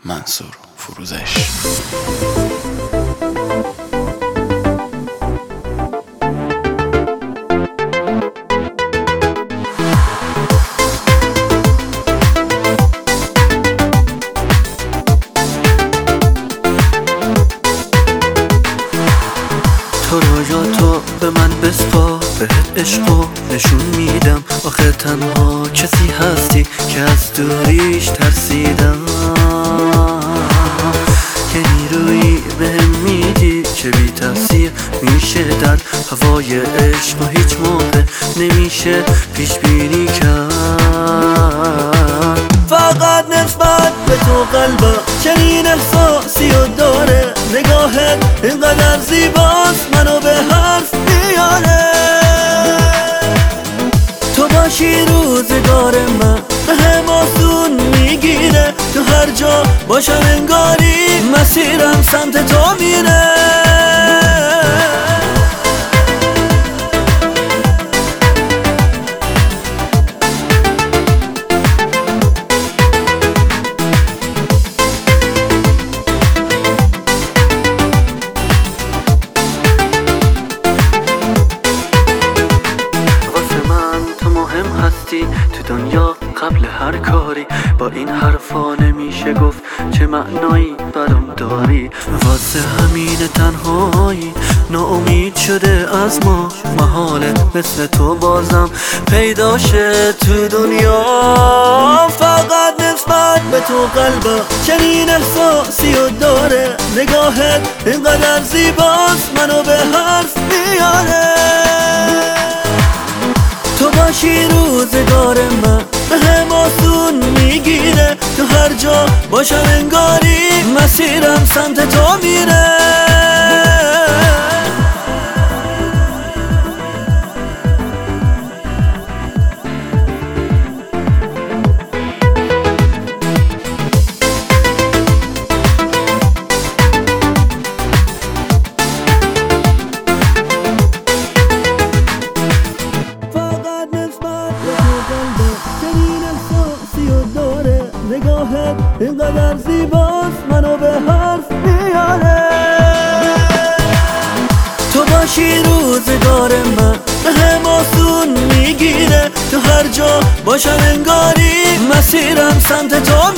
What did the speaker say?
منصور فروزش. تو رویاتو به من بسپار، بهت عشقو نشون میدم. آخه تنها کسی هستی که از دوریش ترسیدم. یه نیرویی بهم میدی که بی تفسیر میشه در هوای عشق و هیچ موقع نمیشه پیش بینی کرد. فقط نسبت به تو قلبم چنین احساسی و داره. نگاهت اینقدر زیباست منو به حرف میاره. تو باشی روزگار من بهم آسون میگیره. تو هر جا باشم انگاری مسیرم سمت تو میره. تو دنیا قبل هر کاری با این حرفا نمیشه گفت چه معنایی برام داری. واسه همین تنهایی ناامید شده از ما. محاله مثل تو بازم پیدا شه تو دنیا. فقط نسبت به تو قلبم چنین احساسی و داره. نگاهت اینقدر زیباست منو به حرف میاره. تو باشی روزگار من بهم آسون میگیره. تو هر جا باشم انگاری مسیرم سمت تو میره. نگاهت اینقدر زیباست منو به حرف میاره. تو باشی روزگار من بهم آسون میگیره. تو هر جا باشم انگاری مسیرم سمت تو